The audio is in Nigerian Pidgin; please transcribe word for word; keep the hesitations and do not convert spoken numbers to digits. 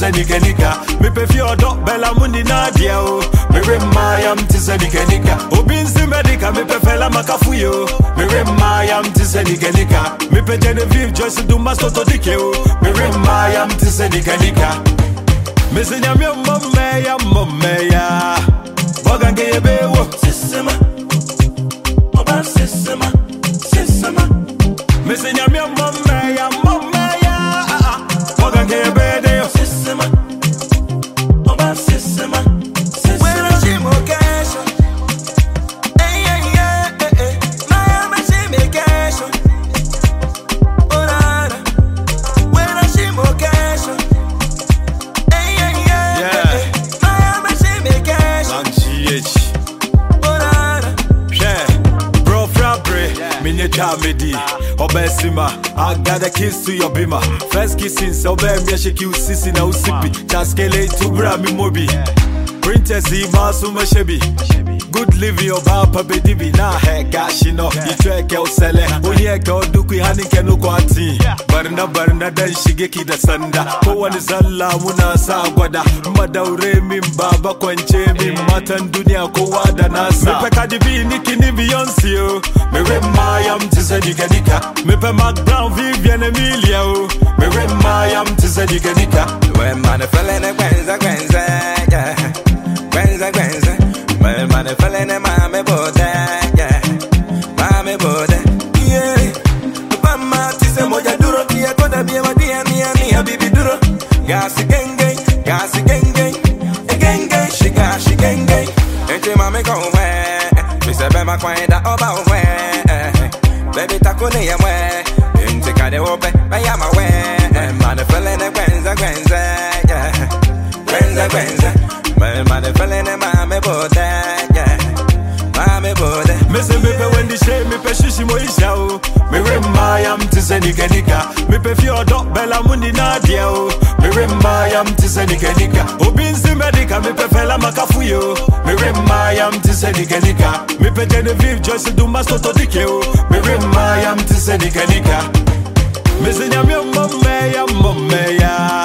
tise nika nika. Me pe fi odo bella mundi nadia o. Me rema yam tise nika nika. Obinsi medica me pe fela makafuyo. Me rema yam tise nika nika. Me pe Genevieve Joyce do maso to dike o. Me rema yam tise nika nika. Me se nyame momme ya momme ya. Boga ngeye bewo sisema. Oba sisema sisema. Me se nyame momme ya momme ya. Boga ngeye bewo sisema. Oba sisema sisema. When she mo cash, eh yeah yeah eh eh. My man she me cash. Oh na na. When she mo cash, eh yeah yeah eh eh. My man she me cash. Lang G H. Oh na na. Yeah, bro, frabre, minye chamedi, obesima. I got a kiss to your bima. First kissing, so baby, I shake you sissy na usipi. Chaskele to brami mobi. Princess Masuma Shebi. Good living your papa baby na heka shino. Itweke usele, oyeke odukwi hanike no kwati. Barna barna dan shigeki da sanda. Ko wani zalla muna sa gwada. Madaure min baba kwance min matan duniya kowa da nasa. Me pe Cardi B Nicki ni Beyonce o. Me rema yam tise nika nika. Me pe Mac Brown Vivian Emilia o. Me rema yam tise nika nika. When man feeling it, Gwenza Gwenza, yeah. Gwenza Gwenza. When man feeling it, mame bode, yeah. Mame bode, yeah. Mama tise moja duro, kia koda biya madia mia mia bibi duro. Gasi genge, gasi genge, genge, shiga shi genge. Ente mame go we, mi se be ma kwenda oba we. Baby takune ya we, ente kade ope, ma ya ma we. Man feeling it, Gwenza Gwenza, yeah. Gwenza Gwenza. Man man feeling it, mame bode, yeah. Mame bode. Me se me pe when the shame me pe shishi mo isha o. Me rema yam tise nika nika. Me pe fi odo bella mundi nadia o. Me rema yam tise nika nika. Obinsi medica me pe fela makafuyo. Me rema yam tise nika nika. Me pe Genevieve Joyce do maso to dike o. Me rema yam tise nika nika. Me se nyame momme ya momme ya.